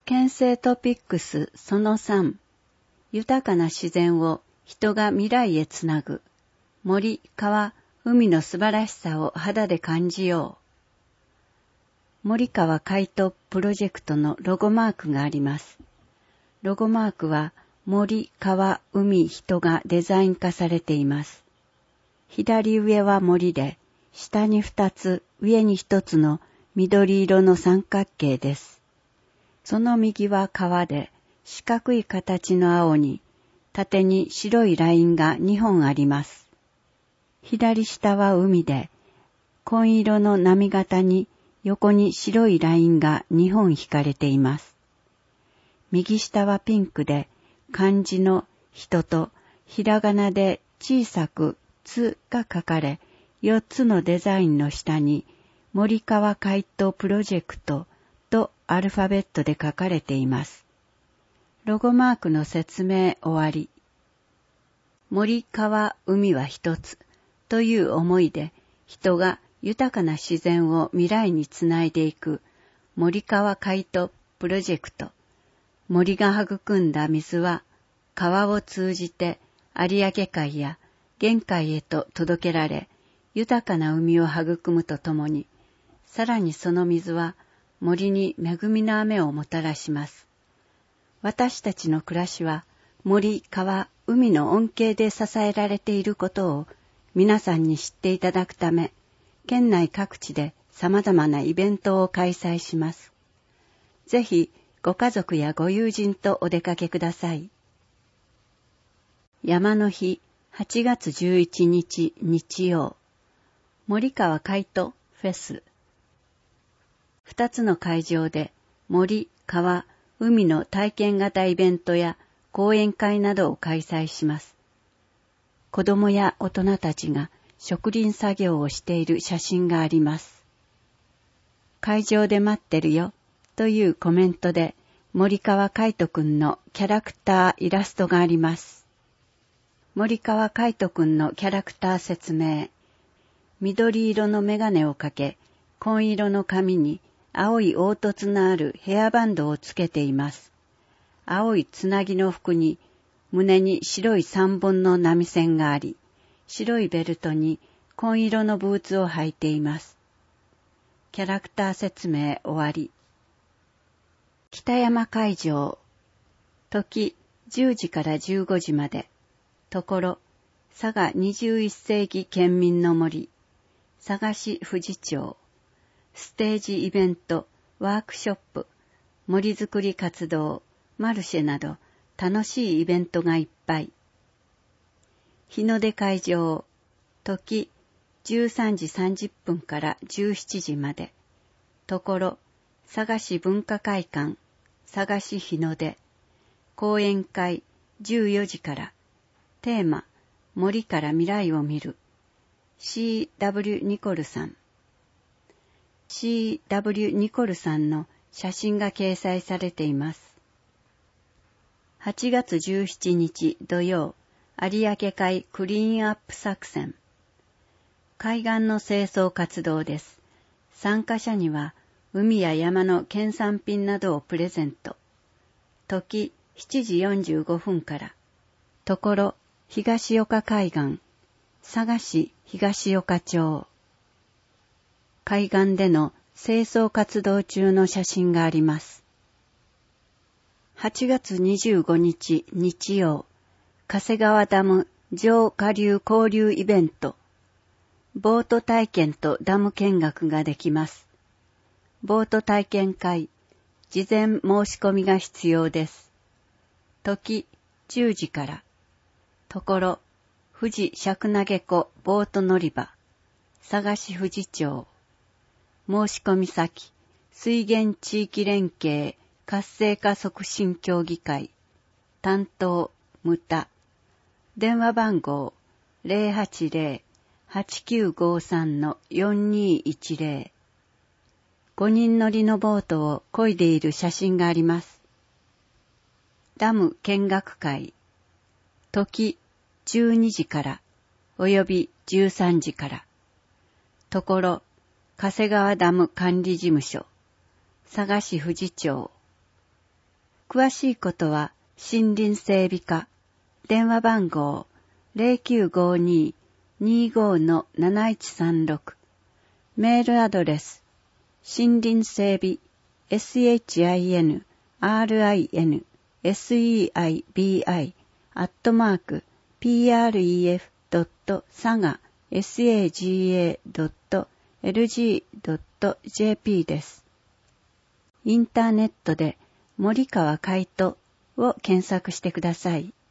県政トピックスその3、豊かな自然を人が未来へつなぐ。森、川、海の素晴らしさを肌で感じよう。森川海斗プロジェクトのロゴマークがあります。ロゴマークは森、川、海、人がデザイン化されています。左上は森で、下に2つ、上に1つの緑色の三角形です。その右は川で、四角い形の青に、縦に白いラインが2本あります。左下は海で、紺色の波形に横に白いラインが2本引かれています。右下はピンクで、漢字の人とひらがなで小さくつが書かれ、4つのデザインの下に森川海斗プロジェクトとアルファベットで書かれています。ロゴマークの説明終わり。森川海は一つという思いで人が豊かな自然を未来につないでいく森川海斗プロジェクト。森が育んだ水は川を通じて有明海や玄海へと届けられ、豊かな海を育むとともに、さらにその水は森に恵みの雨をもたらします。私たちの暮らしは森、川、海の恩恵で支えられていることを皆さんに知っていただくため、県内各地で様々なイベントを開催します。ぜひご家族やご友人とお出かけください。山の日8月11日日曜、森川海斗フェス。2つの会場で森、川、海の体験型イベントや講演会などを開催します。子供や大人たちが植林作業をしている写真があります。会場で待ってるよというコメントで森川海斗くんのキャラクターイラストがあります。森川海斗くんのキャラクター説明。緑色のメガネをかけ、紺色の髪に青い凹凸のあるヘアバンドをつけています。青いつなぎの服に胸に白い3本の波線があり、白いベルトに紺色のブーツを履いています。キャラクター説明終わり。北山会場。時10時から15時まで。ところ、佐賀21世紀県民の森。佐賀市富士町。ステージイベント、ワークショップ、森づくり活動、マルシェなど楽しいイベントがいっぱい。日の出会場。時13時30分から17時まで。ところ、佐賀市文化会館、佐賀市日の出。講演会14時から。テーマ、森から未来を見る。C.W. ニコルさん。C.W. ニコルさんの写真が掲載されています。8月17日土曜、有明海クリーンアップ作戦。海岸の清掃活動です。参加者には海や山の県産品などをプレゼント。時7時45分から。ところ、東岡海岸、佐賀市東岡町。海岸での清掃活動中の写真があります。8月25日日曜、加瀬川ダム上下流交流イベント。ボート体験とダム見学ができます。ボート体験会、事前申し込みが必要です。時10時から。ところ、富士尺投湖ボート乗り場、佐賀市富士町。申し込み先、水源地域連携活性化促進協議会。担当、牟田。電話番号、080-8953-4210。5人乗りのボートを漕いでいる写真があります。ダム見学会。時12時からおよび13時から。ところ、加瀬川ダム管理事務所、佐賀市富士町。 詳しいことは森林整備課、電話番号 0952-25-7136、メールアドレス森林整備 shinrinsebi@saga.lg.jp です。インターネットで森川海人を検索してください。